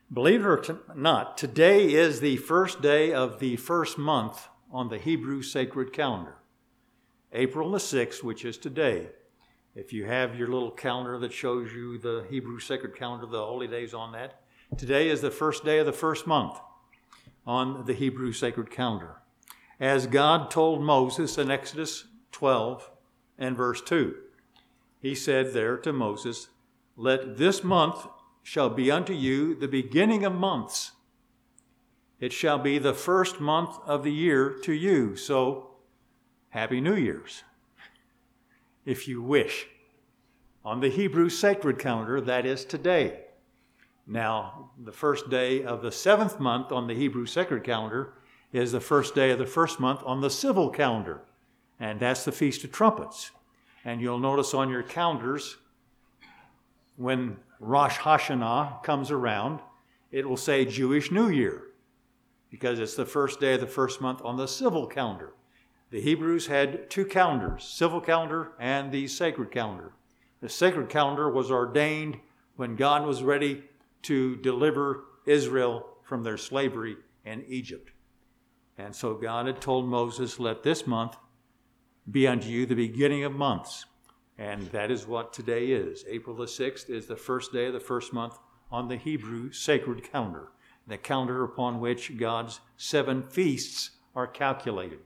Believe it or not, today is the first day of the first month on the Hebrew sacred calendar. April the 6th, which is today. If you have your little calendar that shows you the Hebrew sacred calendar, the holy days on that, today is the first day of the first month on the Hebrew sacred calendar. As God told Moses in Exodus 12 and verse 2, he said there to Moses, "Let this month shall be unto you the beginning of months. It shall be the first month of the year to you." So, Happy New Year's, if you wish. On the Hebrew sacred calendar, that is today. Now, the first day of the 7th month on the Hebrew sacred calendar is the first day of the first month on the civil calendar, and that's the Feast of Trumpets. And you'll notice on your calendars, when Rosh Hashanah comes around, it will say Jewish New Year, because it's the first day of the first month on the civil calendar. The Hebrews had two calendars, civil calendar and the sacred calendar. The sacred calendar was ordained when God was ready to deliver Israel from their slavery in Egypt. And so God had told Moses, "Let this month be unto you the beginning of months." And that is what today is. April the 6th is the first day of the first month on the Hebrew sacred calendar, the calendar upon which God's 7 feasts are calculated.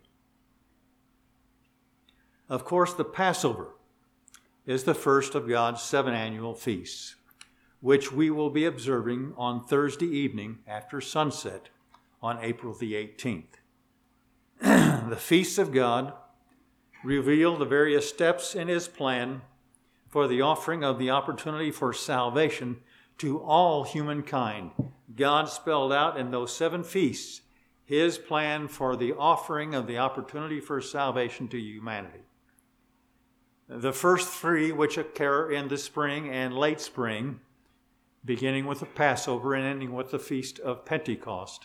Of course, the Passover is the first of God's 7 annual feasts, which we will be observing on Thursday evening after sunset on April the 18th. The feasts of God reveal the various steps in his plan for the offering of the opportunity for salvation to all humankind. God spelled out in those 7 feasts his plan for the offering of the opportunity for salvation to humanity. The first 3, which occur in the spring and late spring, beginning with the Passover and ending with the Feast of Pentecost,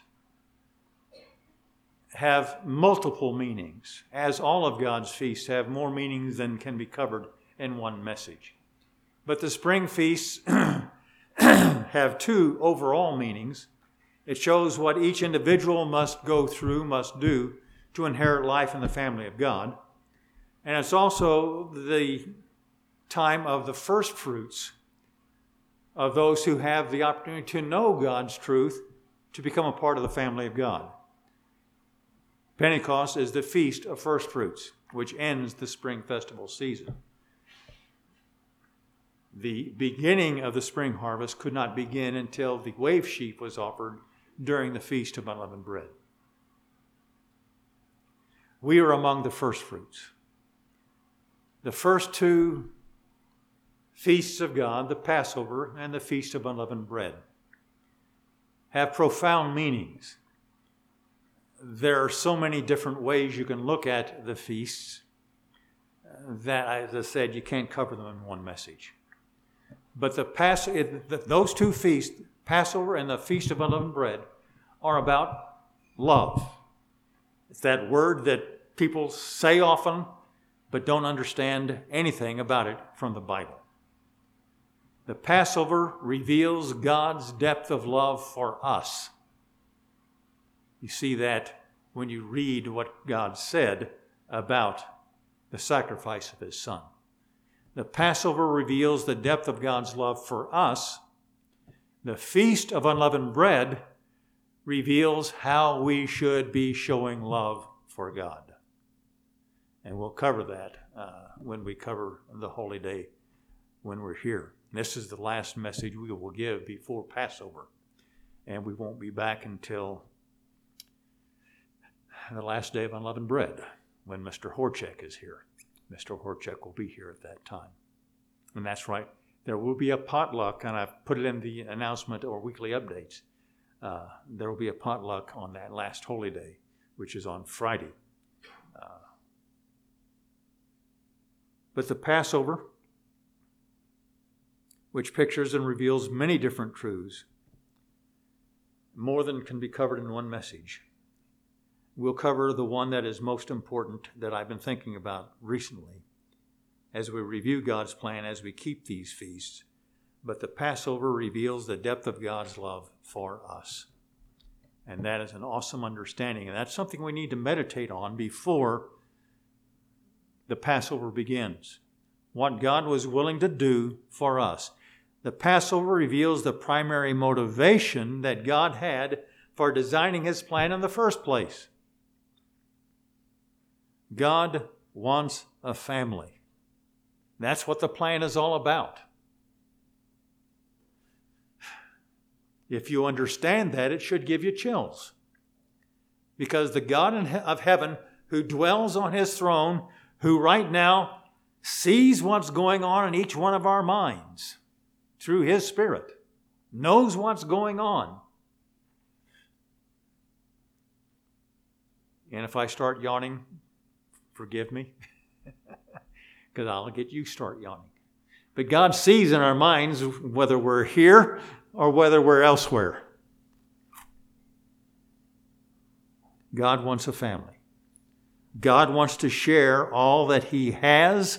have multiple meanings, as all of God's feasts have more meanings than can be covered in one message. But the spring feasts have 2 overall meanings. It shows what each individual must go through, must do to inherit life in the family of God. And it's also the time of the first fruits of those who have the opportunity to know God's truth, to become a part of the family of God. Pentecost is the Feast of First Fruits, which ends the spring festival season. The beginning of the spring harvest could not begin until the wave sheaf was offered during the Feast of Unleavened Bread. We are among the first fruits. The first 2 feasts of God, the Passover and the Feast of Unleavened Bread, have profound meanings. There are so many different ways you can look at the feasts that, as I said, you can't cover them in one message. But those 2 feasts, Passover and the Feast of Unleavened Bread, are about love. It's that word that people say often, but don't understand anything about it from the Bible. The Passover reveals God's depth of love for us. You see that when you read what God said about the sacrifice of his Son. The Passover reveals the depth of God's love for us. The Feast of Unleavened Bread reveals how we should be showing love for God. And we'll cover that when we cover the Holy Day when we're here. This is the last message we will give before Passover. And we won't be back until the last day of Unleavened Bread, when Mr. Horchek is here. Mr. Horchek will be here at that time. And that's right, there will be a potluck, and I've put it in the announcement or weekly updates. There will be a potluck on that last Holy Day, which is on Friday. But the Passover, which pictures and reveals many different truths, more than can be covered in one message. We'll cover the one that is most important that I've been thinking about recently as we review God's plan as we keep these feasts. But the Passover reveals the depth of God's love for us. And that is an awesome understanding. And that's something we need to meditate on before the Passover begins. What God was willing to do for us. The Passover reveals the primary motivation that God had for designing His plan in the first place. God wants a family. That's what the plan is all about. If you understand that, it should give you chills. Because the God of heaven who dwells on His throne, who right now sees what's going on in each one of our minds through His Spirit, knows what's going on. And if I start yawning, forgive me, because I'll get you start yawning. But God sees in our minds whether we're here or whether we're elsewhere. God wants a family. God wants to share all that He has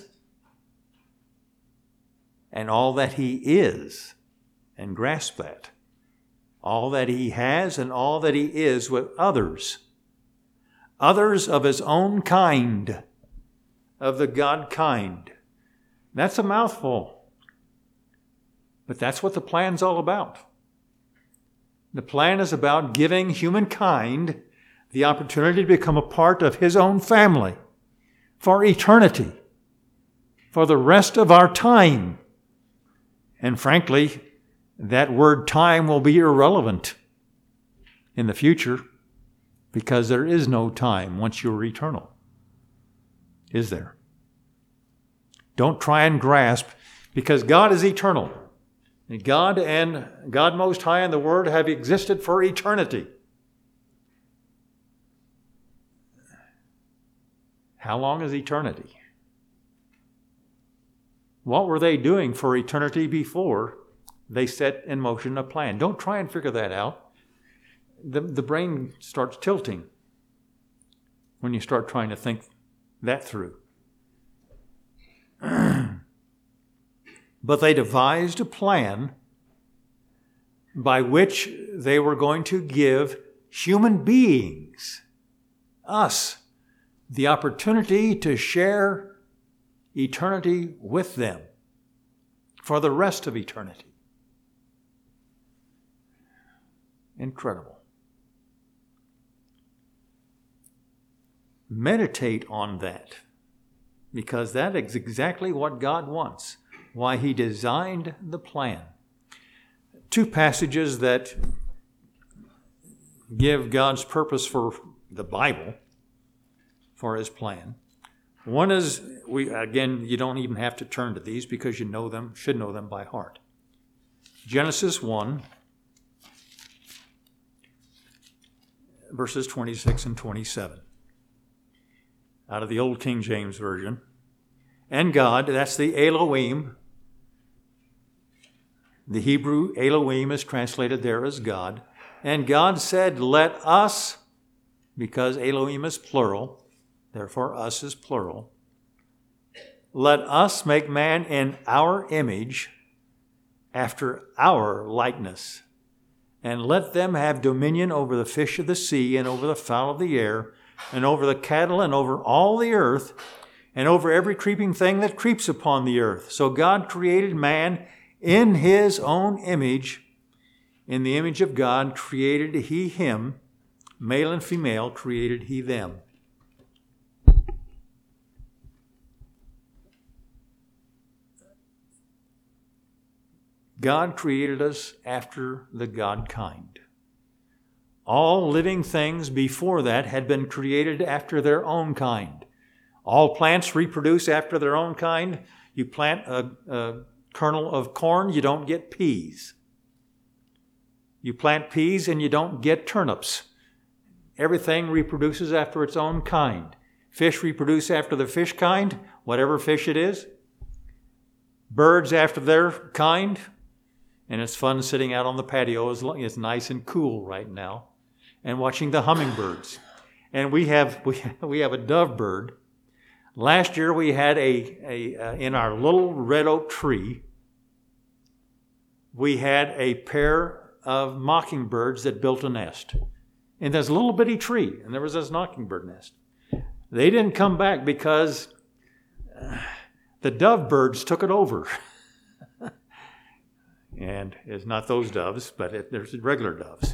and all that He is. And grasp that. All that He has and all that He is with others. Others of His own kind, of the God kind. That's a mouthful. But that's what the plan's all about. The plan is about giving humankind the opportunity to become a part of His own family for eternity, for the rest of our time. And frankly, that word time will be irrelevant in the future because there is no time once you're eternal. Is there? Don't try and grasp, because God is eternal. And God Most High and the Word have existed for eternity. How long is eternity? What were they doing for eternity before they set in motion a plan? Don't try and figure that out. The brain starts tilting when you start trying to think that through. But they devised a plan by which they were going to give human beings, us, the opportunity to share eternity with them for the rest of eternity. Incredible. Meditate on that, because that is exactly what God wants. Why He designed the plan. Two passages that give God's purpose for the Bible, for His plan. One is, you don't even have to turn to these because you know them, should know them by heart. Genesis 1, verses 26 and 27. Out of the Old King James Version. And God, that's the Elohim. The Hebrew Elohim is translated there as God. And God said, let us, because Elohim is plural, therefore us is plural, let us make man in our image, after our likeness, and let them have dominion over the fish of the sea, and over the fowl of the air, and over the cattle, and over all the earth, and over every creeping thing that creeps upon the earth. So God created man in His own image. In the image of God created He him, male and female created He them. God created us after the God kind. All living things before that had been created after their own kind. All plants reproduce after their own kind. You plant a kernel of corn, you don't get peas. You plant peas and you don't get turnips. Everything reproduces after its own kind. Fish reproduce after the fish kind, whatever fish it is. Birds after their kind. And it's fun sitting out on the patio. It's nice and cool right now. And watching the hummingbirds. And we have a dove bird. Last year we had in our little red oak tree, we had a pair of mockingbirds that built a nest in this little bitty tree, and there was this mockingbird nest. They didn't come back because the dove birds took it over. And it's not those doves, but there's regular doves.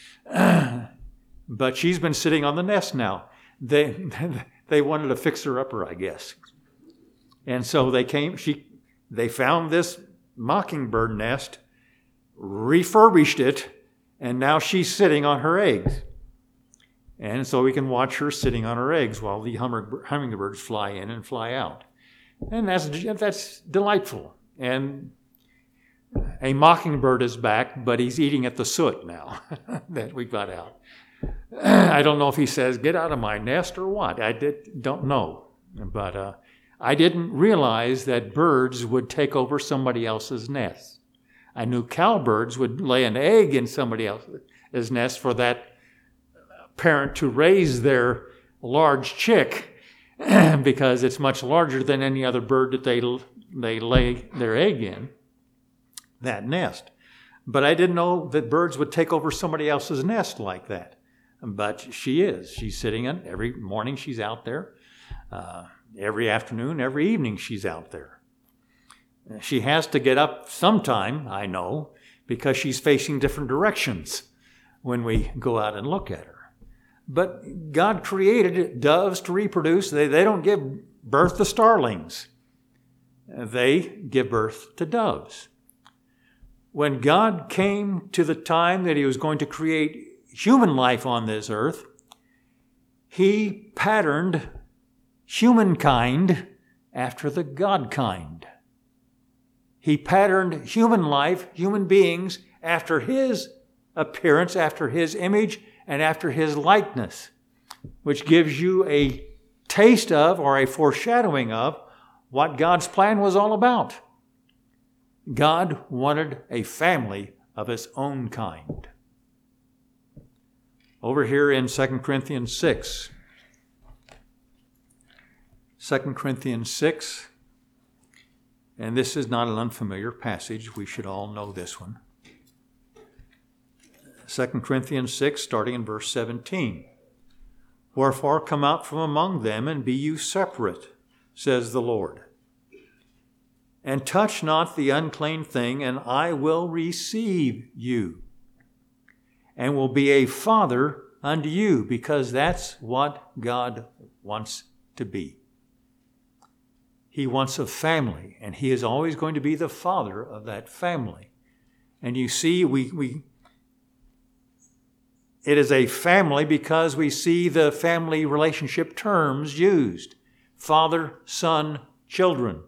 But she's been sitting on the nest now. They wanted to fix her upper, I guess. And so they found this mockingbird nest, refurbished it, and now she's sitting on her eggs. And so we can watch her sitting on her eggs while the hummingbirds fly in and fly out. And that's delightful. And a mockingbird is back, but he's eating at the soot now that we got out. I don't know if he says, "Get out of my nest," or what. Don't know. But I didn't realize that birds would take over somebody else's nest. I knew cowbirds would lay an egg in somebody else's nest for that parent to raise their large chick because it's much larger than any other bird that they lay their egg in, that nest. But I didn't know that birds would take over somebody else's nest like that. But she is. She's sitting in. Every morning she's out there. Every afternoon, every evening she's out there. She has to get up sometime, I know, because she's facing different directions when we go out and look at her. But God created doves to reproduce. They don't give birth to starlings. They give birth to doves. When God came to the time that he was going to create human life on this earth, he patterned humankind after the God kind. He patterned human life, human beings, after his appearance, after his image, and after his likeness, which gives you a taste of or a foreshadowing of what God's plan was all about. God wanted a family of his own kind. Over here in 2 Corinthians 6. 2 Corinthians 6. And this is not an unfamiliar passage. We should all know this one. 2 Corinthians 6, starting in verse 17. Wherefore come out from among them, and be you separate, says the Lord. And touch not the unclean thing, and I will receive you, and will be a father unto you, because that's what God wants to be. He wants a family, and he is always going to be the father of that family. And you see, it is a family because we see the family relationship terms used. Father, son, children.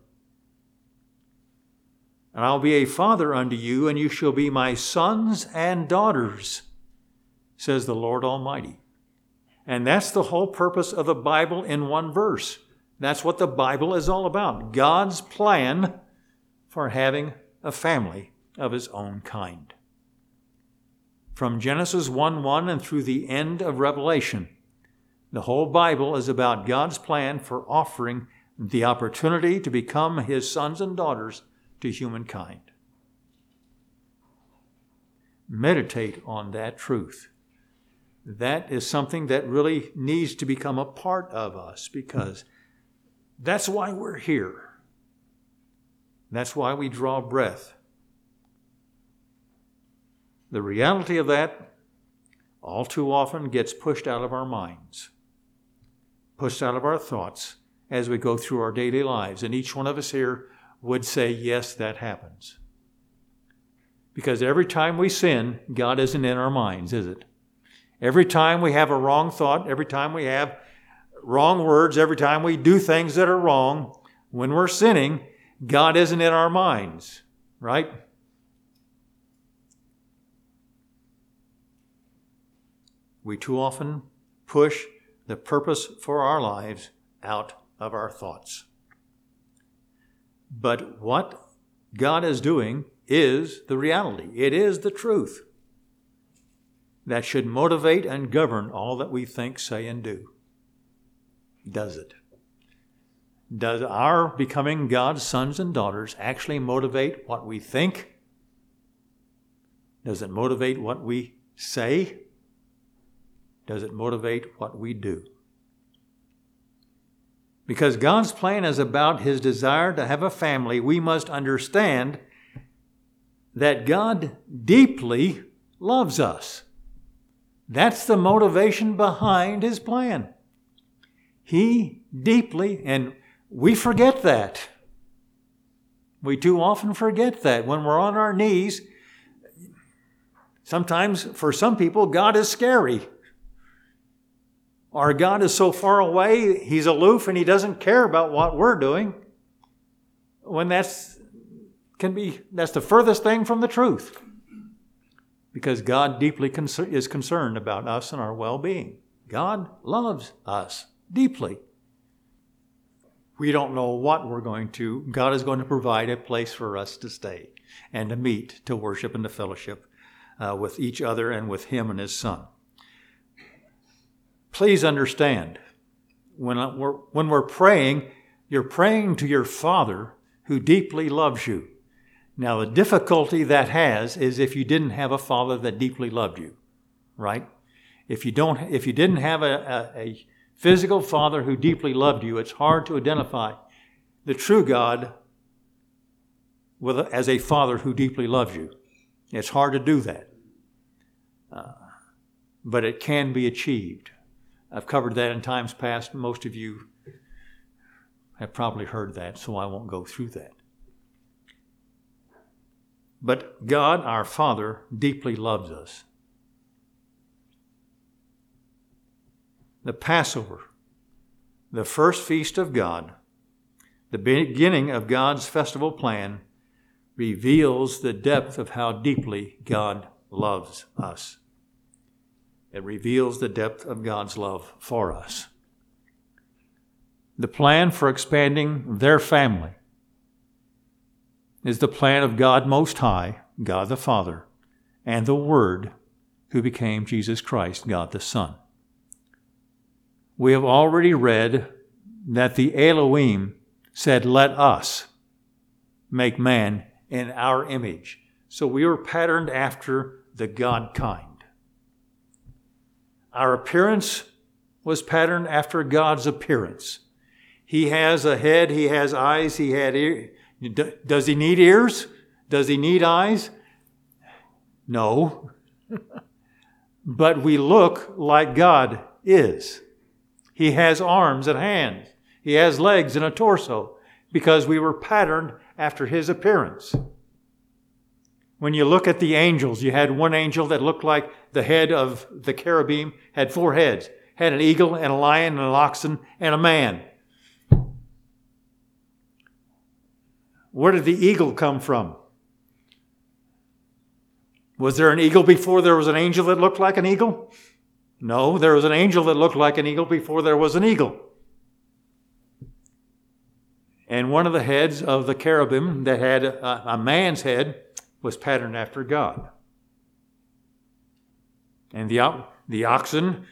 And I'll be a father unto you, and you shall be my sons and daughters, says the Lord Almighty. And that's the whole purpose of the Bible in one verse. That's what the Bible is all about. God's plan for having a family of his own kind. From Genesis 1:1 and through the end of Revelation, the whole Bible is about God's plan for offering the opportunity to become his sons and daughters to humankind. Meditate on that truth. That is something that really needs to become a part of us, because that's why we're here. That's why we draw breath. The reality of that all too often gets pushed out of our minds, pushed out of our thoughts as we go through our daily lives. And each one of us here would say, yes, that happens. Because every time we sin, God isn't in our minds, is it? Every time we have a wrong thought, every time we have wrong words, every time we do things that are wrong, when we're sinning, God isn't in our minds, right? We too often push the purpose for our lives out of our thoughts. But what God is doing is the reality. It is the truth that should motivate and govern all that we think, say, and do. Does it? Does our becoming God's sons and daughters actually motivate what we think, Does it motivate what we say? Does it motivate what we do? Because God's plan is about His desire to have a family, we must understand that God deeply loves us. That's the motivation behind His plan. He deeply, and we forget that. We too often forget that when we're on our knees. Sometimes, for some people, God is scary. Or God is so far away, He's aloof and He doesn't care about what we're doing. When that's the furthest thing from the truth. Because God deeply is concerned about us and our well-being. God loves us deeply. We don't know what we're going to. God is going to provide a place for us to stay and to meet, to worship and to fellowship with each other and with Him and His Son. Please understand, when we're praying, you're praying to your Father who deeply loves you. Now, the difficulty that has is if you didn't have a Father that deeply loved you, right? If you didn't have a physical Father who deeply loved you, it's hard to identify the true God as a Father who deeply loves you. It's hard to do that. But it can be achieved. I've covered that in times past. Most of you have probably heard that, so I won't go through that. But God, our Father, deeply loves us. The Passover, the first feast of God, the beginning of God's festival plan, reveals the depth of how deeply God loves us. It reveals the depth of God's love for us. The plan for expanding their family is the plan of God Most High, God the Father, and the Word who became Jesus Christ, God the Son. We have already read that the Elohim said, "Let us make man in our image." So we were patterned after the God kind. Our appearance was patterned after God's appearance. He has a head, He has eyes, He had ears. Does He need ears? Does He need eyes? No. But we look like God is. He has arms and hands. He has legs and a torso because we were patterned after His appearance. When you look at the angels, you had one angel that looked like the head of the cherubim, had 4 heads, had an eagle and a lion and an oxen and a man. Where did the eagle come from? Was there an eagle before there was an angel that looked like an eagle? No, there was an angel that looked like an eagle before there was an eagle. And one of the heads of the cherubim that had a man's head was patterned after God. And the oxen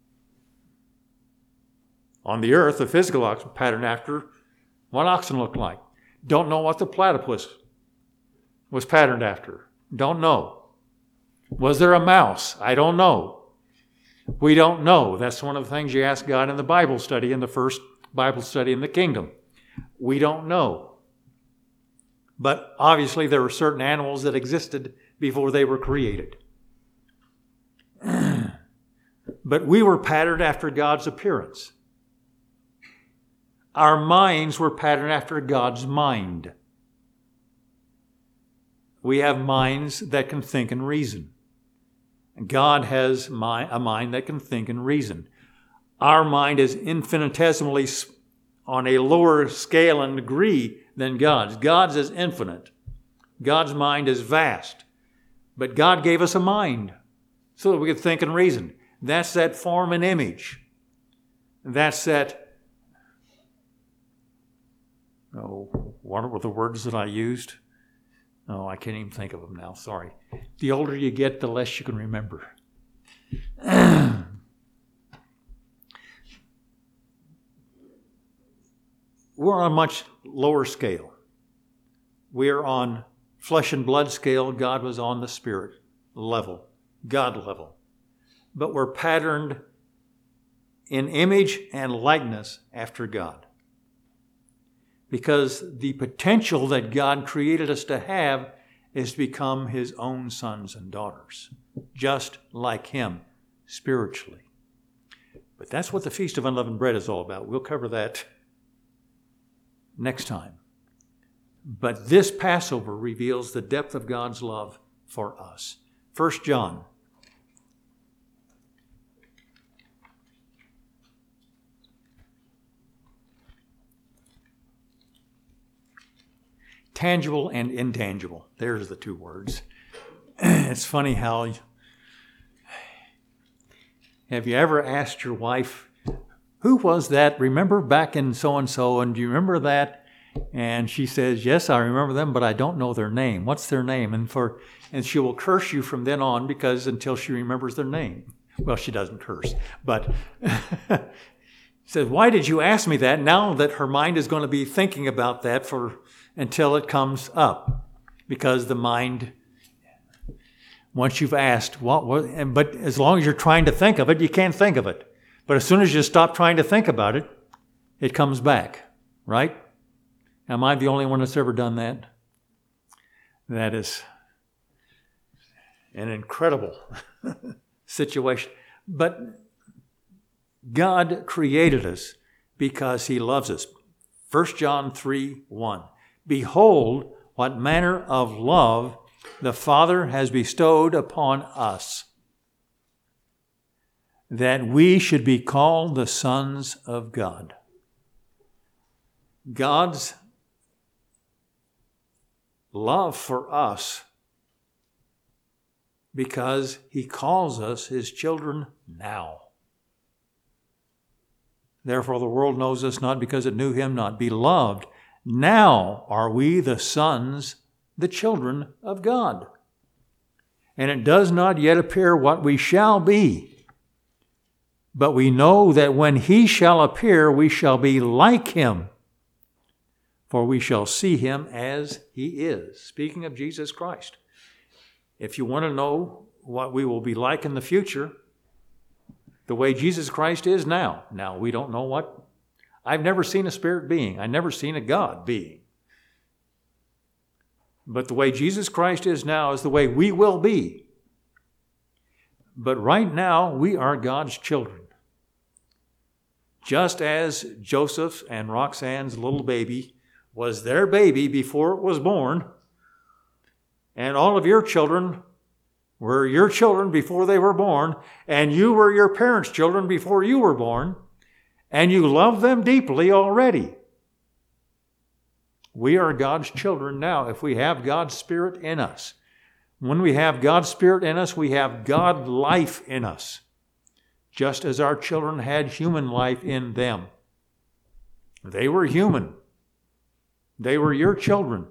on the earth, the physical oxen, patterned after what oxen looked like. Don't know what the platypus was patterned after. Don't know. Was there a mouse? I don't know. We don't know. That's one of the things you ask God in the Bible study, in the first Bible study in the kingdom. We don't know. But obviously there were certain animals that existed before they were created. But we were patterned after God's appearance. Our minds were patterned after God's mind. We have minds that can think and reason. God has a mind that can think and reason. Our mind is infinitesimally on a lower scale and degree than God's. God's is infinite. God's mind is vast. But God gave us a mind so that we could think and reason. That's that form and image. That's that, what were the words that I used? Oh, I can't even think of them now, sorry. The older you get, the less you can remember. We're on a much lower scale. We're on flesh and blood scale. God was on the spirit level, God level. But we're patterned in image and likeness after God. Because the potential that God created us to have is to become His own sons and daughters, just like Him spiritually. But that's what the Feast of Unleavened Bread is all about. We'll cover that next time. But this Passover reveals the depth of God's love for us. 1 John. Tangible and intangible. There's the two words. It's funny how... Have you ever asked your wife, who was that? Remember back in so-and-so, and do you remember that? And she says, yes, I remember them, but I don't know their name. What's their name? And she will curse you from then on because until she remembers their name. Well, she doesn't curse, but says, why did you ask me that? Now that her mind is going to be thinking about that until it comes up, because the mind, once you've asked, but as long as you're trying to think of it, you can't think of it. But as soon as you stop trying to think about it, it comes back, right? Am I the only one that's ever done that? That is an incredible situation. But God created us because He loves us. 1 John 3:1. Behold, what manner of love the Father has bestowed upon us, that we should be called the sons of God. God's love for us, because He calls us His children now. Therefore the world knows us not because it knew Him not. Beloved, now are we the sons, the children of God. And it does not yet appear what we shall be. But we know that when He shall appear, we shall be like Him, for we shall see Him as He is. Speaking of Jesus Christ. If you want to know what we will be like in the future, the way Jesus Christ is now. Now, we don't know what. I've never seen a spirit being. I've never seen a God being. But the way Jesus Christ is now is the way we will be. But right now, we are God's children. Just as Joseph and Roxanne's little baby was their baby before it was born, and all of your children were your children before they were born, and you were your parents' children before you were born, and you love them deeply already. We are God's children now if we have God's Spirit in us. When we have God's Spirit in us, we have God life in us, just as our children had human life in them. They were human. They were your children.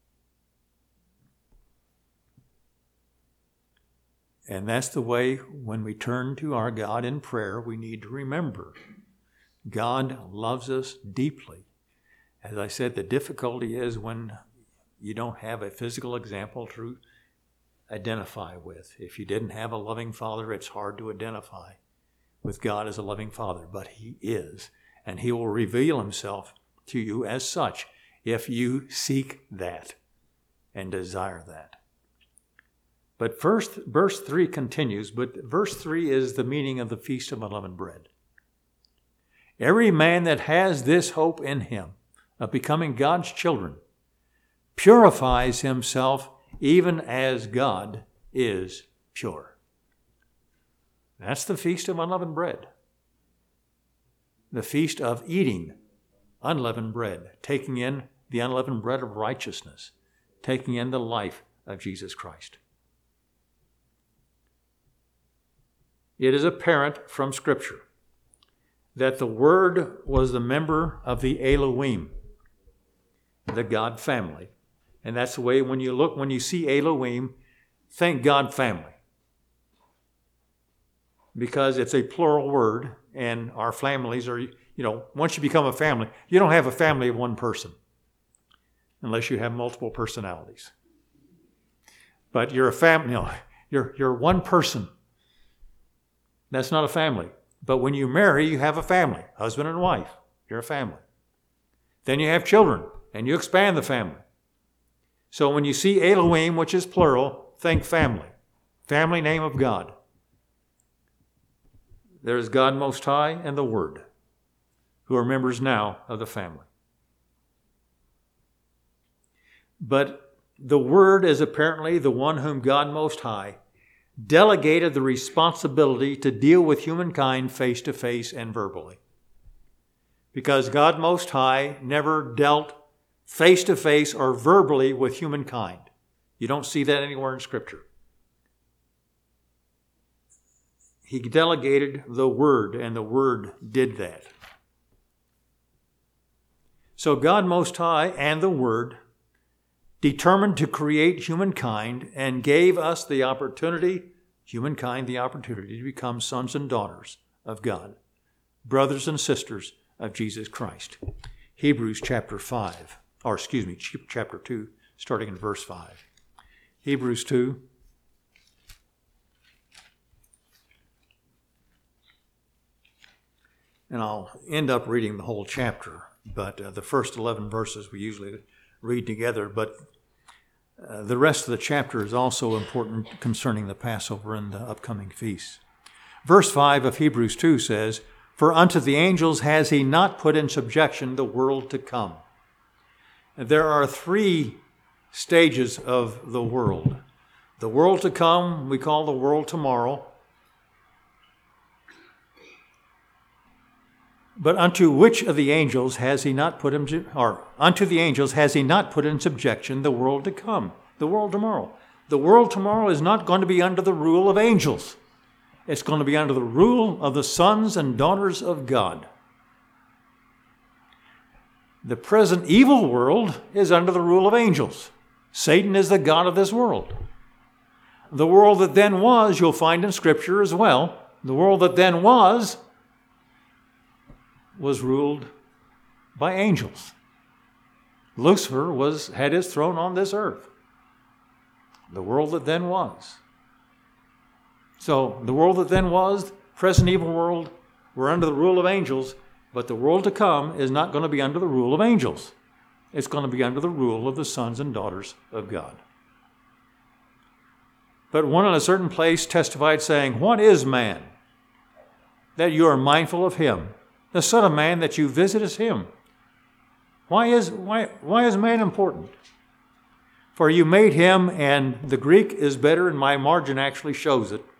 And that's the way when we turn to our God in prayer, we need to remember God loves us deeply. As I said, the difficulty is when you don't have a physical example to identify with. If you didn't have a loving father, it's hard to identify with God as a loving father, but He is. And He will reveal Himself to you as such if you seek that and desire that. But first, verse 3 continues, but verse 3 is the meaning of the Feast of Unleavened Bread. Every man that has this hope in him of becoming God's children purifies himself even as God is pure. That's the Feast of Unleavened Bread. The feast of eating unleavened bread, taking in the unleavened bread of righteousness, taking in the life of Jesus Christ. It is apparent from Scripture that the Word was the member of the Elohim, the God family. And that's the way when you see Elohim, think God family. Because it's a plural word, and our families are, once you become a family, you don't have a family of one person unless you have multiple personalities. But you're a family, You're one person. That's not a family. But when you marry, you have a family, husband and wife. You're a family. Then you have children, and you expand the family. So when you see Elohim, which is plural, think family. Family name of God. There is God Most High and the Word, who are members now of the family. But the Word is apparently the one whom God Most High delegated the responsibility to deal with humankind face to face and verbally. Because God Most High never dealt face to face or verbally with humankind. You don't see that anywhere in Scripture. He delegated the Word, and the Word did that. So God Most High and the Word determined to create humankind and gave us the opportunity, humankind the opportunity to become sons and daughters of God, brothers and sisters of Jesus Christ. Hebrews chapter 2, starting in verse 5. Hebrews 2. And I'll end up reading the whole chapter, but the first 11 verses we usually read together, but the rest of the chapter is also important concerning the Passover and the upcoming feasts. Verse 5 of Hebrews 2 says, "For unto the angels has he not put in subjection the world to come." There are 3 stages of the world. The world to come, we call the world tomorrow. But unto which of the angels has he not put him, or unto the angels has he not put in subjection the world to come, the world tomorrow? The world tomorrow is not going to be under the rule of angels. It's going to be under the rule of the sons and daughters of God. The present evil world is under the rule of angels. Satan is the god of this world. The world that then was, you'll find in Scripture as well, the world that then was ruled by angels. Lucifer had his throne on this earth. The world that then was. So the world that then was, present evil world, we're under the rule of angels, but the world to come is not going to be under the rule of angels. It's going to be under the rule of the sons and daughters of God. But one in a certain place testified, saying, "What is man, that you are mindful of him? The Son of Man, that you visit is him." Why is man important? "For you made him," and the Greek is better, and my margin actually shows it.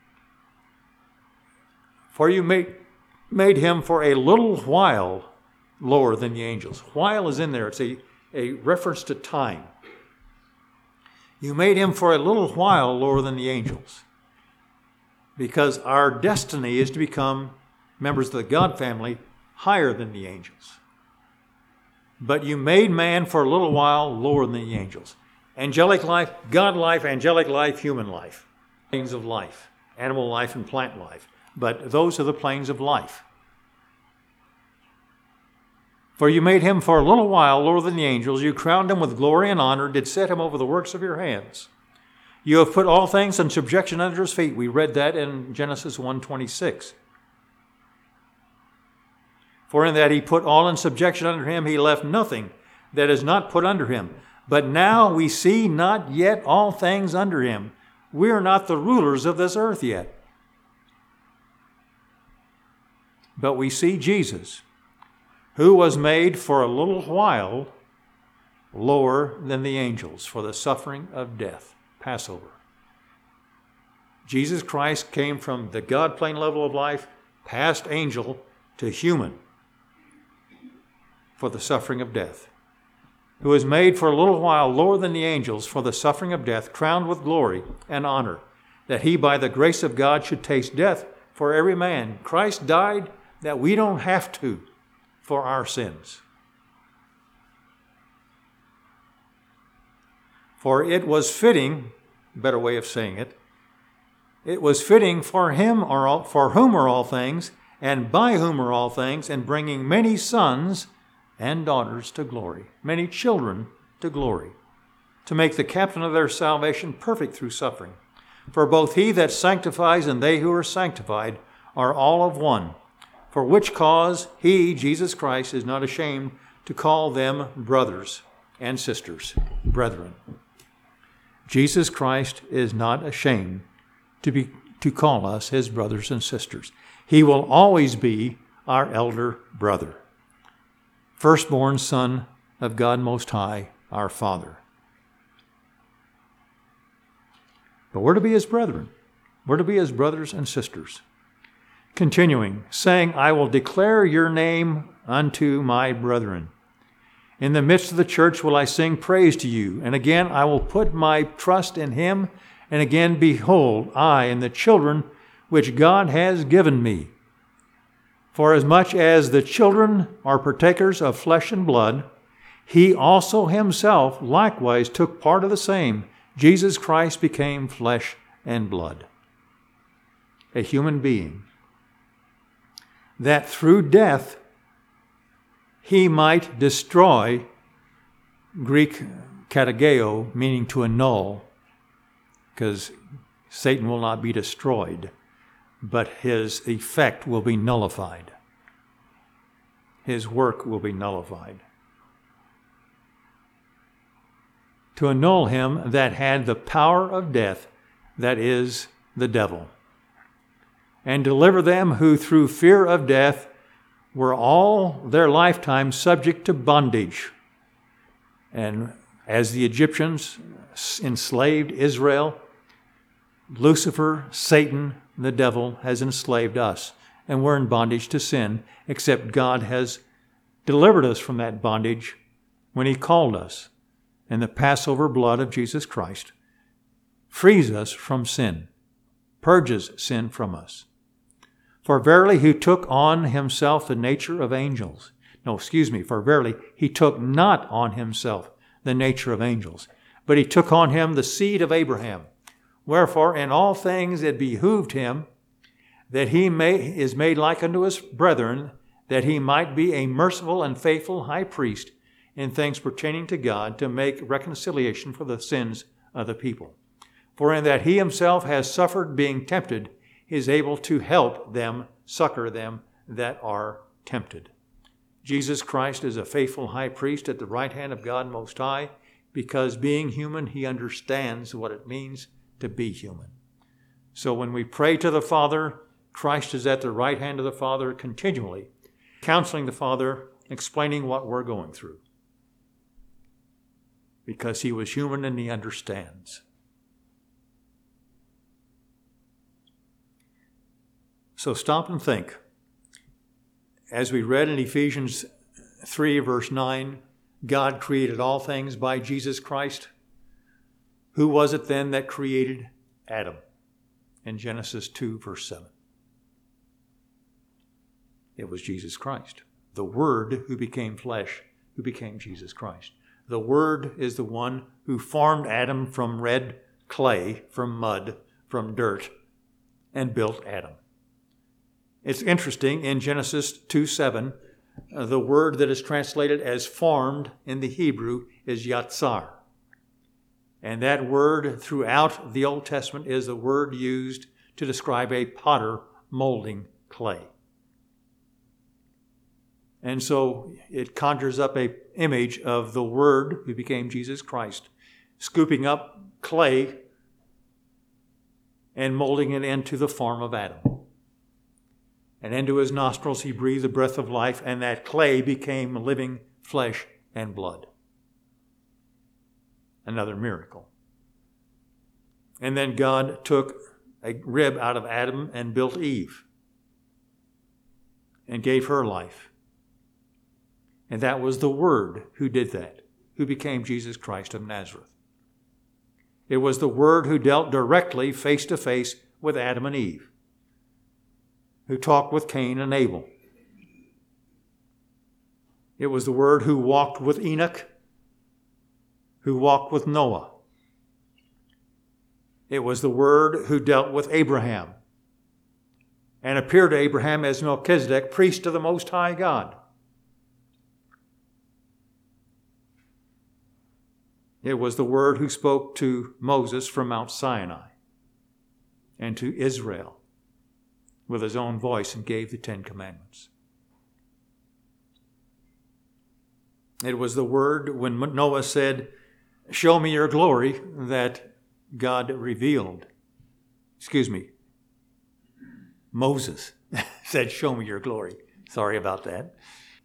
"For you made him for a little while lower than the angels." While is in there. It's a reference to time. You made him for a little while lower than the angels. Because our destiny is to become members of the God family higher than the angels. But you made man for a little while lower than the angels. Angelic life, God life, angelic life, human life. Planes of life, animal life and plant life. But those are the planes of life. "For you made him for a little while lower than the angels. You crowned him with glory and honor, did set him over the works of your hands. You have put all things in subjection under his feet." We read that in Genesis 1:26. "For in that he put all in subjection under him, he left nothing that is not put under him. But now we see not yet all things under him. We are not the rulers of this earth yet. But we see Jesus, who was made for a little while lower than the angels for the suffering of death." Passover. Jesus Christ came from the God plane level of life, past angel, to human for the suffering of death. "Who was made for a little while lower than the angels for the suffering of death, crowned with glory and honor, that he by the grace of God should taste death for every man." Christ died that we don't have to for our sins. "For it was fitting," better way of saying it, "it was fitting for him, or for whom are all things, and by whom are all things, and bringing many sons and daughters to glory," many children to glory, "to make the captain of their salvation perfect through suffering. For both he that sanctifies and they who are sanctified are all of one. For which cause he, Jesus Christ, is not ashamed to call them brothers and sisters, brethren. Jesus Christ is not ashamed to call us his brothers and sisters. He will always be our elder brother, firstborn son of God Most High, our Father. But we're to be his brethren. We're to be his brothers and sisters. Continuing, saying, I will declare your name unto my brethren. In the midst of the church will I sing praise to you. And again I will put my trust in him. And again, behold, I and the children which God has given me. For as much as the children are partakers of flesh and blood, he also himself likewise took part of the same. Jesus Christ became flesh and blood, a human being, that through death he might destroy, Greek kategeo, meaning to annul, because Satan will not be destroyed, but his effect will be nullified. His work will be nullified. To annul him that had the power of death, that is, the devil, and deliver them who through fear of death were all their lifetime subject to bondage. And as the Egyptians enslaved Israel, Lucifer, Satan, the devil, has enslaved us, and we're in bondage to sin, except God has delivered us from that bondage when he called us. And the Passover blood of Jesus Christ frees us from sin, purges sin from us. For verily he took on himself the nature of angels. For verily he took not on himself the nature of angels, but he took on him the seed of Abraham. Wherefore in all things it behooved him that he is made like unto his brethren, that he might be a merciful and faithful high priest in things pertaining to God, to make reconciliation for the sins of the people. For in that he himself has suffered being tempted, he is able to help them, succor them that are tempted. Jesus Christ is a faithful high priest at the right hand of God Most High, because being human, he understands what it means to be human. So when we pray to the Father, Christ is at the right hand of the Father continually, counseling the Father, explaining what we're going through, because he was human and he understands. So stop and think. As we read in Ephesians 3, verse 9, God created all things by Jesus Christ. Who was it then that created Adam? In Genesis 2, verse 7. It was Jesus Christ, the Word who became flesh, who became Jesus Christ. The Word is the one who formed Adam from red clay, from mud, from dirt, and built Adam. It's interesting, in Genesis 2:7, the word that is translated as formed in the Hebrew is yatsar. And that word throughout the Old Testament is the word used to describe a potter molding clay. And so it conjures up an image of the Word who became Jesus Christ, scooping up clay and molding it into the form of Adam. And into his nostrils he breathed the breath of life, and that clay became living flesh and blood. Another miracle. And then God took a rib out of Adam and built Eve and gave her life. And that was the Word who did that, who became Jesus Christ of Nazareth. It was the Word who dealt directly, face to face, with Adam and Eve, who talked with Cain and Abel. It was the Word who walked with Enoch, who walked with Noah. It was the Word who dealt with Abraham and appeared to Abraham as Melchizedek, priest of the Most High God. It was the Word who spoke to Moses from Mount Sinai. and to Israel with his own voice and gave the 10 Commandments. It was the word when Noah said, "Show me your glory," that God revealed. Moses said, "Show me your glory." Sorry about that.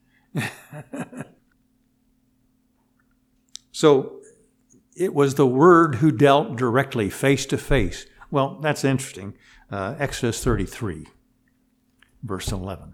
So it was the Word who dealt directly, face to face. Well, that's interesting. Exodus 33, verse 11.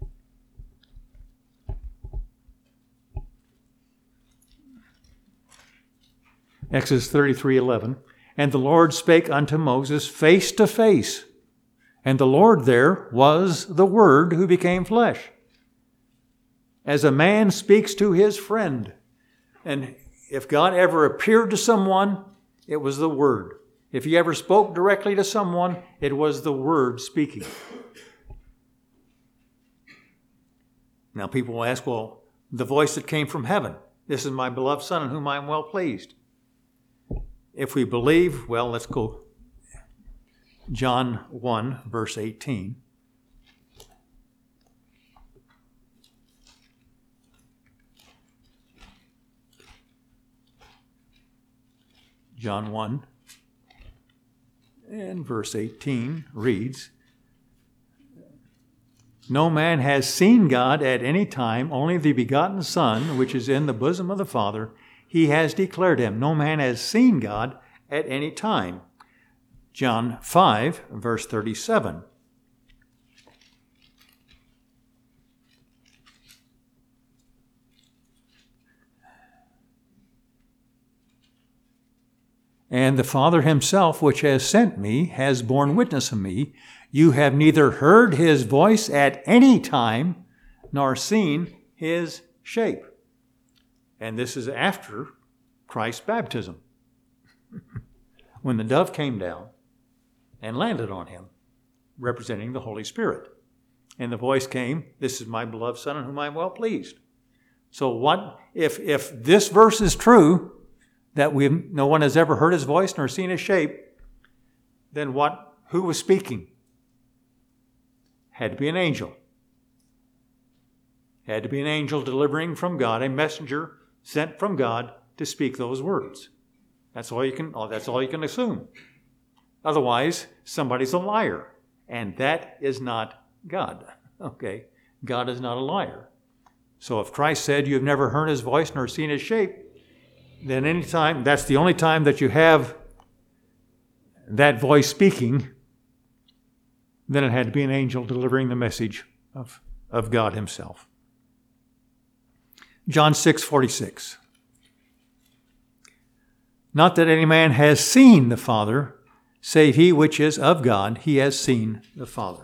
Exodus 33:11. And the Lord spake unto Moses face to face. And the Lord there was the Word who became flesh. As a man speaks to his friend. And if God ever appeared to someone, it was the Word. If he ever spoke directly to someone, it was the Word speaking. Now people will ask, well, the voice that came from heaven, "This is my beloved Son in whom I am well pleased." If we believe, well, let's go. John 1, verse 18. John 1 and verse 18 reads, "No man has seen God at any time, only the begotten Son, which is in the bosom of the Father, he has declared him." No man has seen God at any time. John 5, verse 37. "And the Father himself, which has sent me, has borne witness of me. You have neither heard his voice at any time, nor seen his shape." And this is after Christ's baptism. When the dove came down and landed on him, representing the Holy Spirit. And the voice came, "This is my beloved Son in whom I am well pleased." So what if this verse is true, that no one has ever heard his voice nor seen his shape, then who was speaking? Had to be an angel. Had to be an angel delivering from God, a messenger sent from God to speak those words. That's all you can assume. Otherwise, somebody's a liar, and that is not God. Okay? God is not a liar. So if Christ said you have never heard his voice nor seen his shape, then anytime, that's the only time that you have that voice speaking, then it had to be an angel delivering the message of God himself. John 6:46. "Not that any man has seen the Father, save he which is of God, he has seen the Father."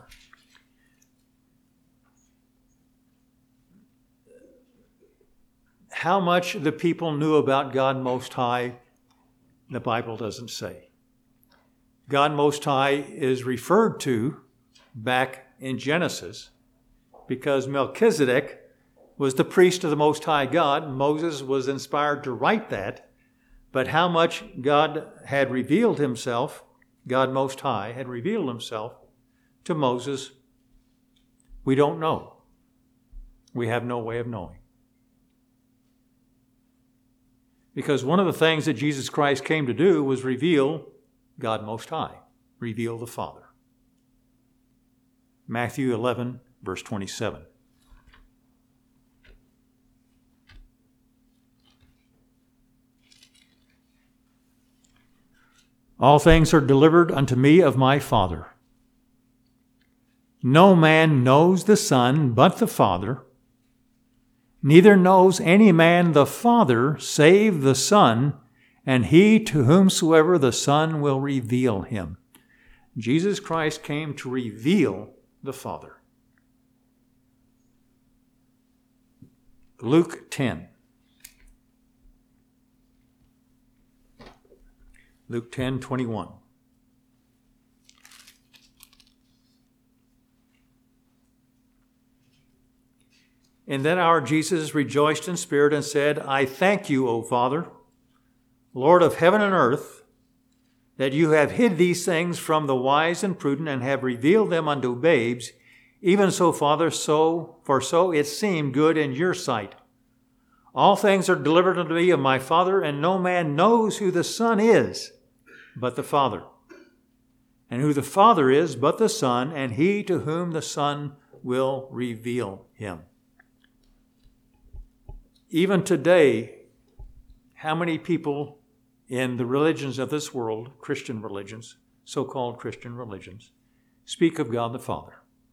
How much the people knew about God Most High, the Bible doesn't say. God Most High is referred to back in Genesis because Melchizedek was the priest of the Most High God. Moses was inspired to write that. But how much God had revealed himself, God Most High had revealed himself to Moses, we don't know. We have no way of knowing. Because one of the things that Jesus Christ came to do was reveal God Most High, reveal the Father. Matthew 11, verse 27. "All things are delivered unto me of my Father. No man knows the Son but the Father, neither knows any man the Father save the Son, and he to whomsoever the Son will reveal him." Jesus Christ came to reveal the Father. Luke 10. Luke 10:21. "In that hour Jesus rejoiced in spirit and said, I thank you, O Father, Lord of heaven and earth, that you have hid these things from the wise and prudent and have revealed them unto babes, even so, Father, so it seemed good in your sight. All things are delivered unto me of my Father, and no man knows who the Son is but the Father, and who the Father is but the Son, and he to whom the Son will reveal him. Even today, how many people in the religions of this world, Christian religions, so-called Christian religions, speak of God the Father?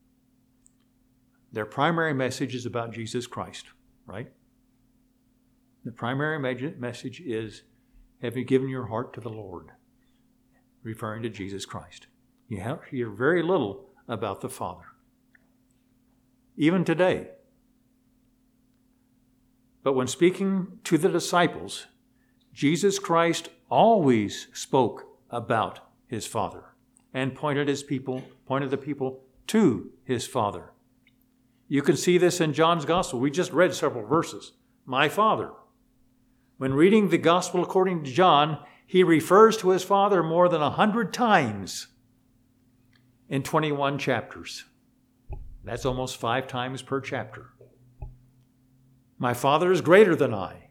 Their primary message is about Jesus Christ, right? The primary message is, have you given your heart to the Lord? Referring to Jesus Christ. You hear very little about the Father. Even today. But when speaking to the disciples, Jesus Christ always spoke about his Father and pointed the people to his Father. You can see this in John's Gospel. We just read several verses. My Father. When reading the Gospel according to John, he refers to his Father more than 100 times in 21 chapters. That's almost 5 times per chapter. My Father is greater than I.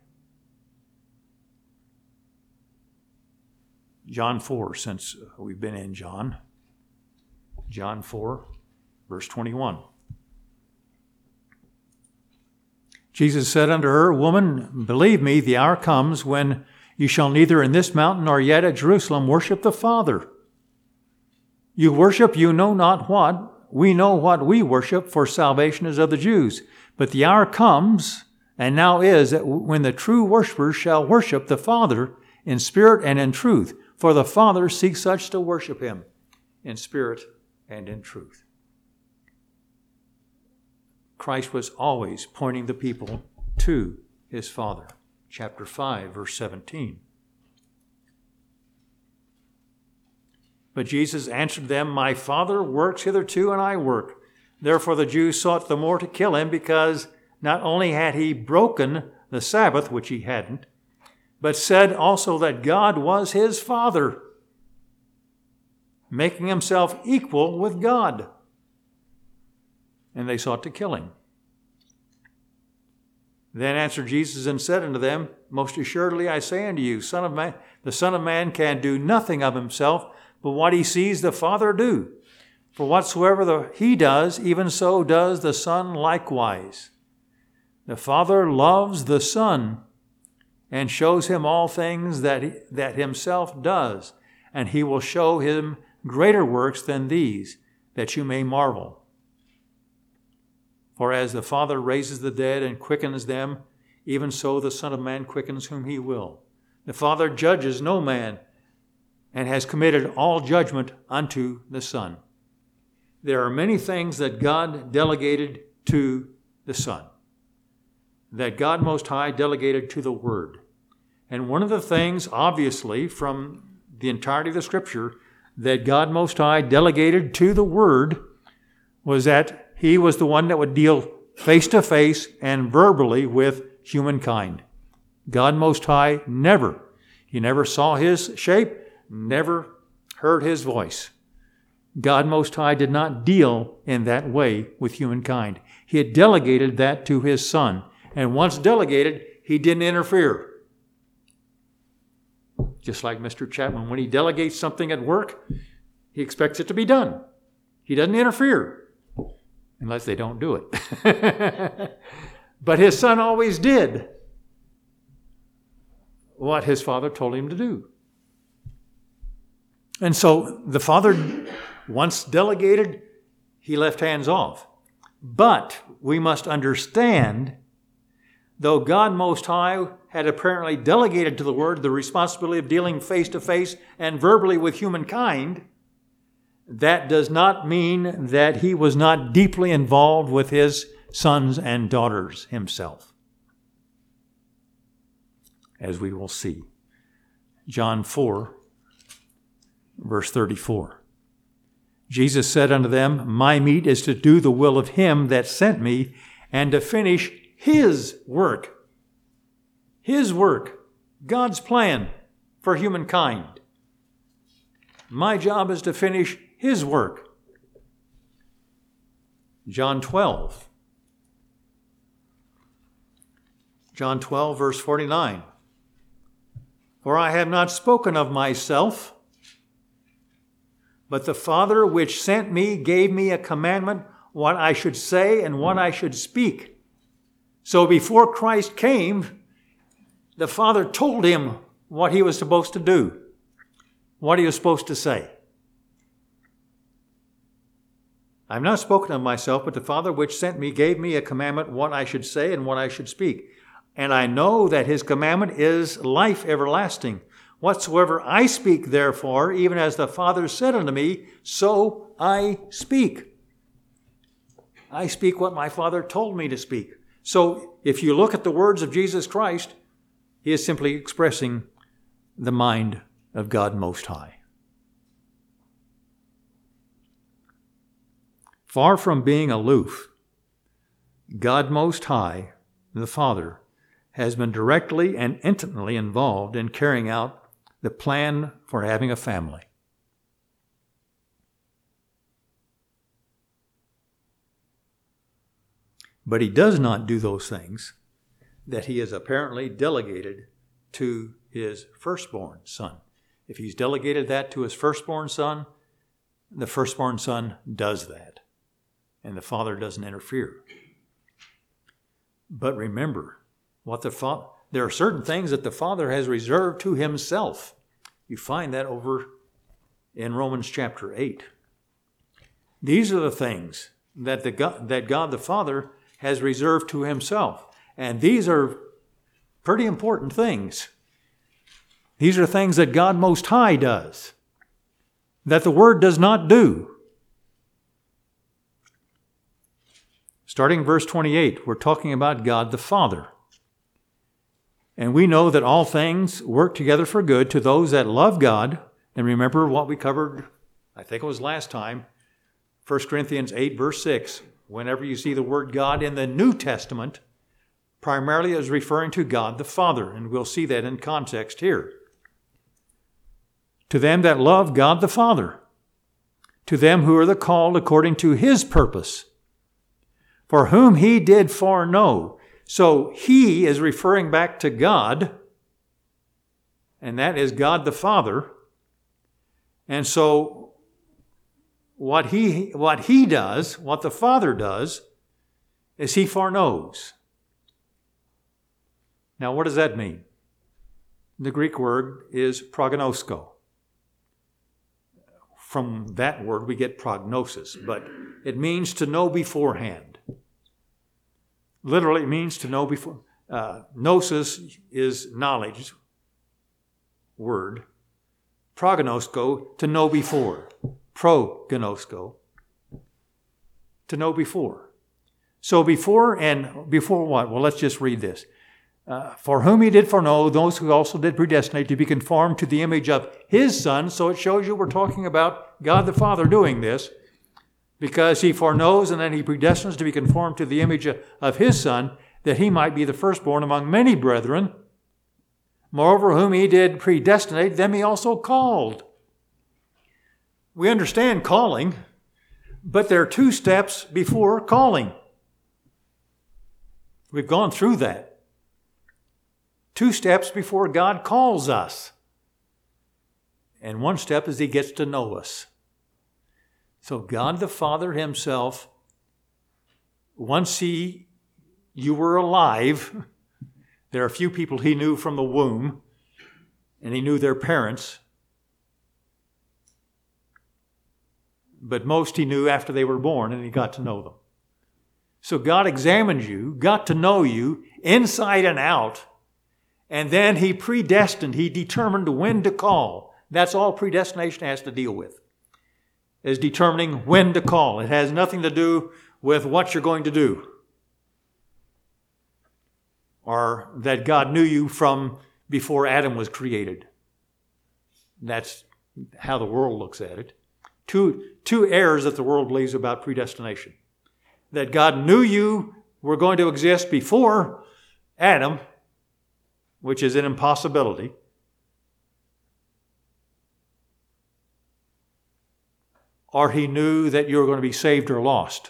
John 4, since we've been in John. John 4, verse 21. Jesus said unto her, Woman, believe me, the hour comes when you shall neither in this mountain nor yet at Jerusalem worship the Father. You worship you know not what. We know what we worship, for salvation is of the Jews. But the hour comes, and now is, that when the true worshipers shall worship the Father in spirit and in truth. For the Father seeks such to worship him in spirit and in truth. Christ was always pointing the people to his Father. Chapter 5, verse 17. But Jesus answered them, My Father works hitherto, and I work. Therefore the Jews sought the more to kill him, because not only had he broken the Sabbath, which he hadn't, but said also that God was his Father, making himself equal with God. And they sought to kill him. Then answered Jesus and said unto them, Most assuredly I say unto you, the Son of Man can do nothing of himself, but what he sees the Father do. For whatsoever he does, even so does the Son likewise. The Father loves the Son, and shows him all things that himself does, and he will show him greater works than these, that you may marvel. For as the Father raises the dead and quickens them, even so the Son of Man quickens whom he will. The Father judges no man, and has committed all judgment unto the Son. There are many things that God delegated to the Son, that God Most High delegated to the Word. And one of the things, obviously, from the entirety of the Scripture, that God Most High delegated to the Word was that he was the one that would deal face to face and verbally with humankind. God Most High he never saw his shape, never heard his voice. God Most High did not deal in that way with humankind. He had delegated that to his Son. And once delegated, he didn't interfere. Just like Mr. Chapman, when he delegates something at work, he expects it to be done. He doesn't interfere. Unless they don't do it. But his Son always did what his Father told him to do. And so the Father, once delegated, he left hands off. But we must understand, though God Most High had apparently delegated to the Word the responsibility of dealing face to face and verbally with humankind, that does not mean that he was not deeply involved with his sons and daughters himself, as we will see. John 4, verse 34. Jesus said unto them, My meat is to do the will of him that sent me, and to finish his work. His work, God's plan for humankind. My job is to finish His work. John 12. John 12, verse 49. For I have not spoken of myself, but the Father which sent me gave me a commandment what I should say and what I should speak. So before Christ came, the Father told him what he was supposed to do, what he was supposed to say. I have not spoken of myself, but the Father which sent me gave me a commandment what I should say and what I should speak. And I know that His commandment is life everlasting. Whatsoever I speak, therefore, even as the Father said unto me, so I speak. I speak what my Father told me to speak. So if you look at the words of Jesus Christ, He is simply expressing the mind of God Most High. Far from being aloof, God Most High, the Father, has been directly and intimately involved in carrying out the plan for having a family. But He does not do those things that He has apparently delegated to His firstborn son. If He's delegated that to His firstborn son, the firstborn son does that, and the Father doesn't interfere. But remember, there are certain things that the Father has reserved to Himself. You find that over in Romans chapter 8. These are the things that God the Father has reserved to Himself. And these are pretty important things. These are things that God Most High does, that the Word does not do. Starting verse 28, we're talking about God the Father. And we know that all things work together for good to those that love God. And remember what we covered, I think it was last time, 1 Corinthians 8, verse 6. Whenever you see the word God in the New Testament, primarily is referring to God the Father. And we'll see that in context here. To them that love God the Father, to them who are the called according to His purpose, for whom He did foreknow. So He is referring back to God, and that is God the Father. And so what he does, what the Father does, is He foreknows. Now what does that mean? The Greek word is prognosko. From that word we get prognosis, but it means to know beforehand. Literally, it means to know before. Gnosis is knowledge, word. Prognosko, to know before. Prognosko, to know before. So before what? Well, let's just read this. For whom He did foreknow, those who also did predestinate to be conformed to the image of His Son. So it shows you we're talking about God the Father doing this, because He foreknows and then He predestines to be conformed to the image of His Son, that He might be the firstborn among many brethren. Moreover, whom He did predestinate, them He also called. We understand calling, but there are two steps before calling. We've gone through that. 2 steps before God calls us. And 1 step is He gets to know us. So God the Father Himself, once you were alive, there are a few people He knew from the womb, and He knew their parents. But most He knew after they were born, and He got to know them. So God examined you, got to know you inside and out, and then He predestined, He determined when to call. That's all predestination has to deal with, is determining when to call. It has nothing to do with what you're going to do, or that God knew you from before Adam was created. That's how the world looks at it. Two errors that the world believes about predestination. That God knew you were going to exist before Adam, which is an impossibility. or he knew that you were going to be saved or lost.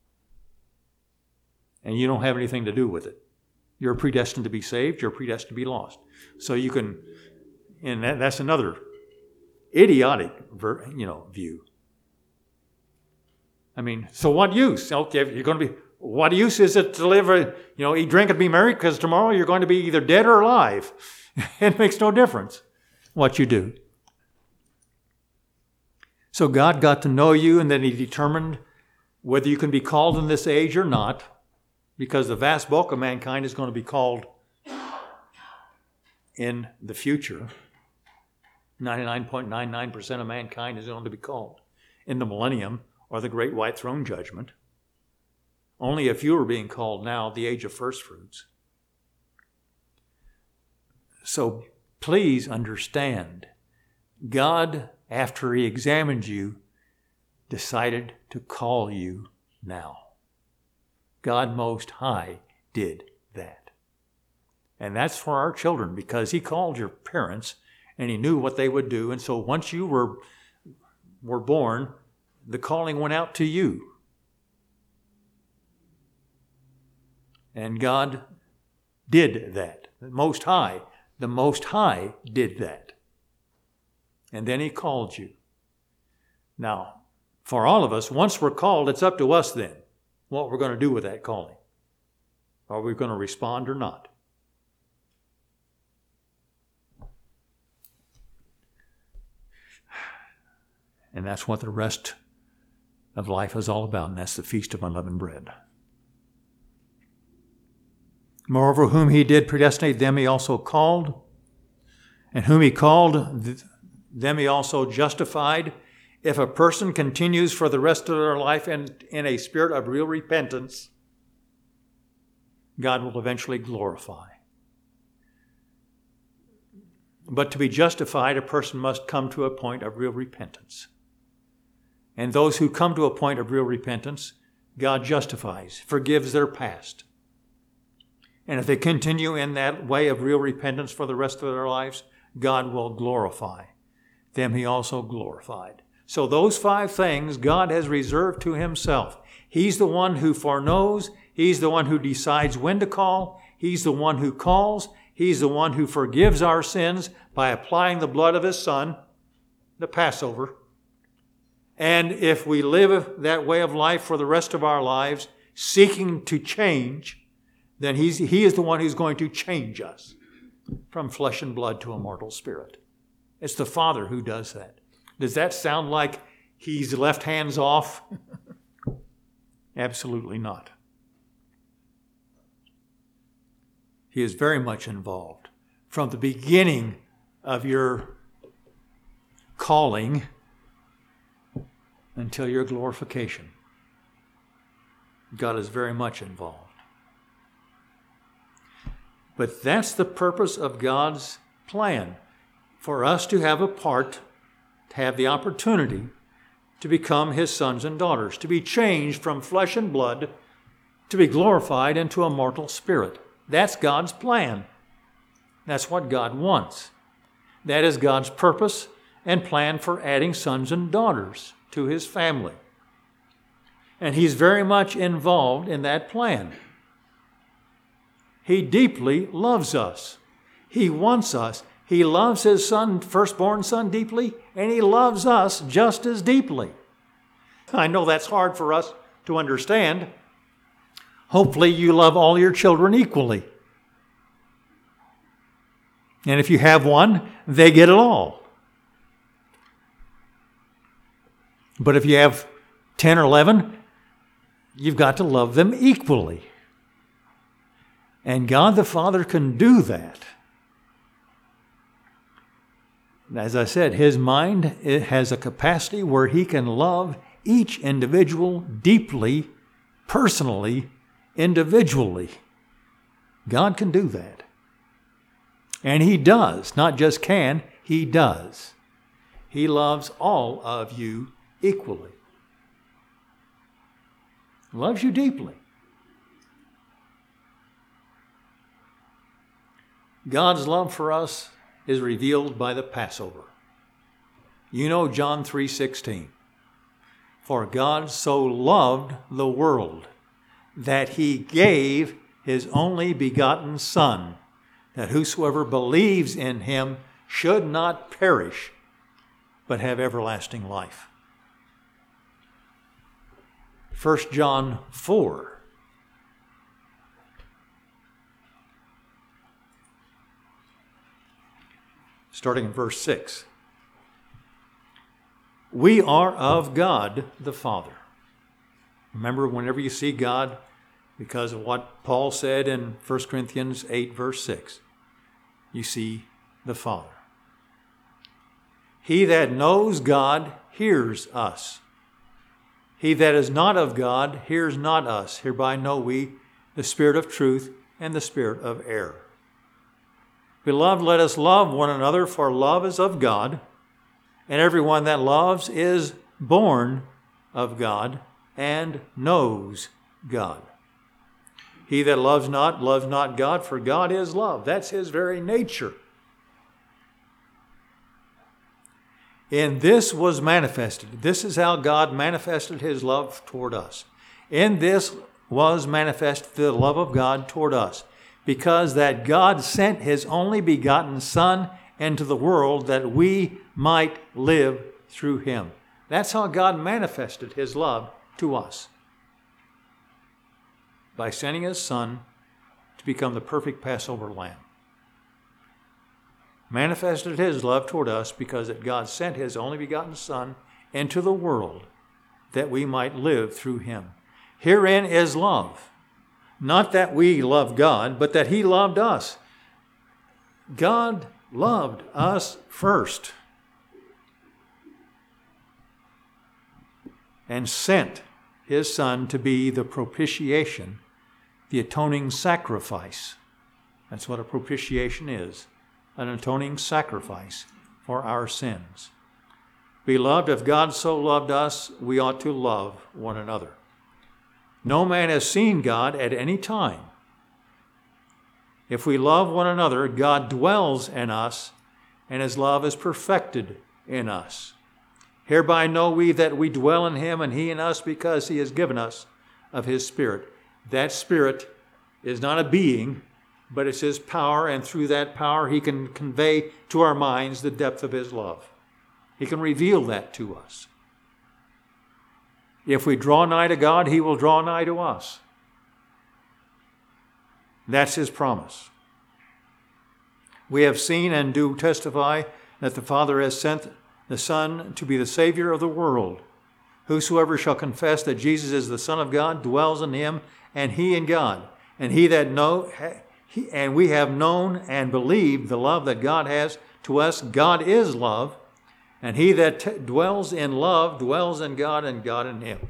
And you don't have anything to do with it. You're predestined to be saved. You're predestined to be lost. So you can, and that's another idiotic, view. I mean, so what use? Okay, you're going to be. What use is it to live? Eat, drink, and be merry, because tomorrow you're going to be either dead or alive. It makes no difference what you do. So God got to know you, and then He determined whether you can be called in this age or not. Because the vast bulk of mankind is going to be called in the future. 99.99% of mankind is going to be called in the millennium or the great white throne judgment. Only a few are being called now, the age of first fruits. So please understand, God, after He examined you, decided to call you now. God Most High did that. And that's for our children, because He called your parents and He knew what they would do. And so once you were born, the calling went out to you. And God did that. The Most High did that. And then He called you. Now, for all of us, once we're called, it's up to us then what we're going to do with that calling. Are we going to respond or not? And that's what the rest of life is all about, and that's the Feast of Unleavened Bread. Moreover, whom He did predestinate, them He also called. And whom He called, them He also justified. If a person continues for the rest of their life in a spirit of real repentance, God will eventually glorify. But to be justified, a person must come to a point of real repentance. And those who come to a point of real repentance, God justifies, forgives their past. And if they continue in that way of real repentance for the rest of their lives, God will glorify. Them He also glorified. So those 5 things God has reserved to Himself. He's the one who foreknows. He's the one who decides when to call. He's the one who calls. He's the one who forgives our sins by applying the blood of His Son, the Passover. And if we live that way of life for the rest of our lives, seeking to change, then He is the one who's going to change us from flesh and blood to a mortal spirit. It's the Father who does that. Does that sound like He's left hands off? Absolutely not. He is very much involved. From the beginning of your calling until your glorification, God is very much involved. But that's the purpose of God's plan, for us to have a part, to have the opportunity to become His sons and daughters, to be changed from flesh and blood, to be glorified into a mortal spirit. That's God's plan. That's what God wants. That is God's purpose and plan for adding sons and daughters to His family. And He's very much involved in that plan. He deeply loves us. He wants us. He loves His son, firstborn son, deeply, and He loves us just as deeply. I know that's hard for us to understand. Hopefully you love all your children equally. And if you have one, they get it all. But if you have 10 or 11, you've got to love them equally. And God the Father can do that. As I said, His mind has a capacity where He can love each individual deeply, personally, individually. God can do that. And He does, not just can, He does. He loves all of you equally. Loves you deeply. God's love for us is revealed by the Passover. You know John 3:16. For God so loved the world that he gave his only begotten Son, that whosoever believes in him should not perish, but have everlasting life. 1 John 4. Starting in verse 6. We are of God the Father. Remember, whenever you see God, because of what Paul said in 1 Corinthians 8, verse 6, you see the Father. He that knows God hears us. He that is not of God hears not us. Hereby know we the spirit of truth and the spirit of error. Beloved, let us love one another, for love is of God, and everyone that loves is born of God and knows God. He that loves not God, for God is love. That's his very nature. And this was manifested. This is how God manifested his love toward us. In this was manifested the love of God toward us, because that God sent his only begotten Son into the world that we might live through him. That's how God manifested his love to us. By sending his Son to become the perfect Passover lamb. Manifested his love toward us because that God sent his only begotten Son into the world that we might live through him. Herein is love. Not that we love God, but that he loved us. God loved us first and sent his Son to be the propitiation, the atoning sacrifice. That's what a propitiation is, an atoning sacrifice for our sins. Beloved, if God so loved us, we ought to love one another. No man has seen God at any time. If we love one another, God dwells in us, and his love is perfected in us. Hereby know we that we dwell in him and he in us, because he has given us of his Spirit. That Spirit is not a being, but it's his power, and through that power he can convey to our minds the depth of his love. He can reveal that to us. If we draw nigh to God, he will draw nigh to us. That's his promise. We have seen and do testify that the Father has sent the Son to be the Savior of the world. Whosoever shall confess that Jesus is the Son of God dwells in him, and he in God. And we have known and believed the love that God has to us. God is love, and he that dwells in love dwells in God, and God in him.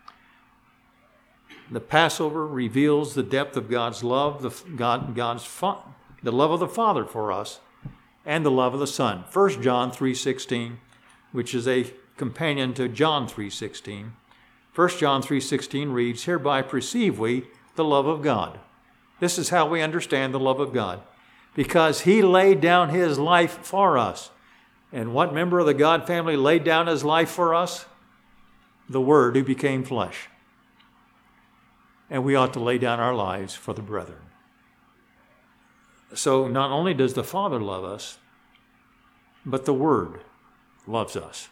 The Passover reveals the depth of God's love, the love of the Father for us, and the love of the Son. 1 John 3:16, which is a companion to John 3:16. 1 John 3:16 reads, Hereby perceive we the love of God. This is how we understand the love of God, because he laid down his life for us. And what member of the God family laid down his life for us? The Word who became flesh. And we ought to lay down our lives for the brethren. So not only does the Father love us, but the Word loves us.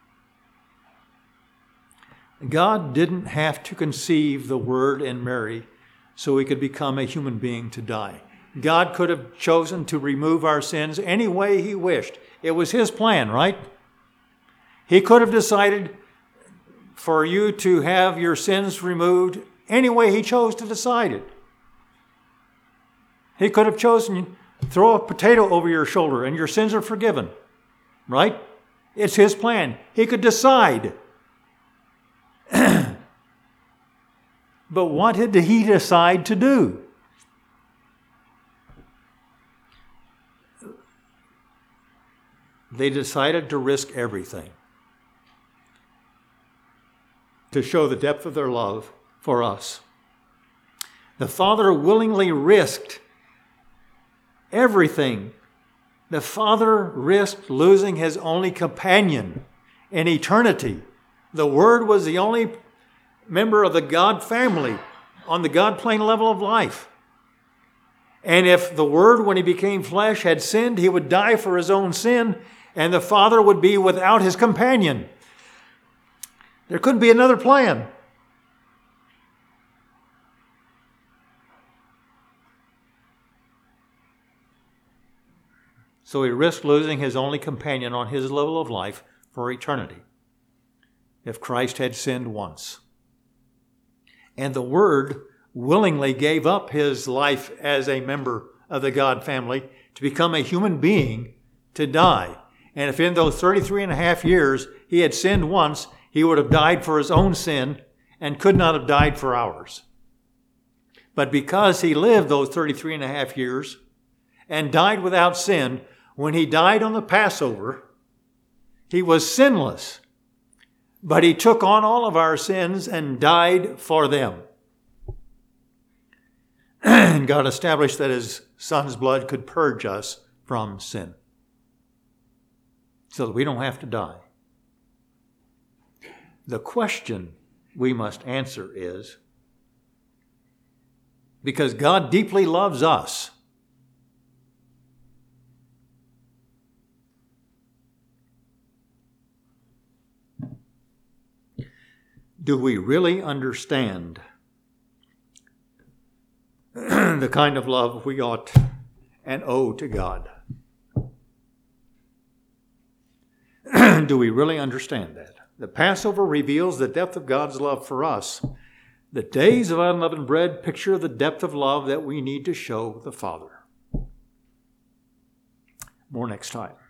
God didn't have to conceive the Word in Mary so he could become a human being to die. God could have chosen to remove our sins any way he wished. It was his plan, right? He could have decided for you to have your sins removed any way he chose to decide it. He could have chosen to throw a potato over your shoulder and your sins are forgiven, right? It's his plan. He could decide. But what did he decide to do? They decided to risk everything to show the depth of their love for us. The Father willingly risked everything. The Father risked losing his only companion in eternity The Word was the only member of the God family on the God plane level of life. And if the Word, when he became flesh, had sinned, he would die for his own sin, and the Father would be without his companion. There couldn't be another plan. So he risked losing his only companion on his level of life for eternity if Christ had sinned once. And the Word willingly gave up his life as a member of the God family to become a human being to die. And if in those 33 and a half years he had sinned once, he would have died for his own sin and could not have died for ours. But because he lived those 33 and a half years and died without sin, when he died on the Passover, he was sinless, but he took on all of our sins and died for them. And God established that his Son's blood could purge us from sin so that we don't have to die. The question we must answer is, because God deeply loves us, do we really understand the kind of love we ought and owe to God? Do we really understand that? The Passover reveals the depth of God's love for us. The days of unleavened bread picture the depth of love that we need to show the Father. More next time.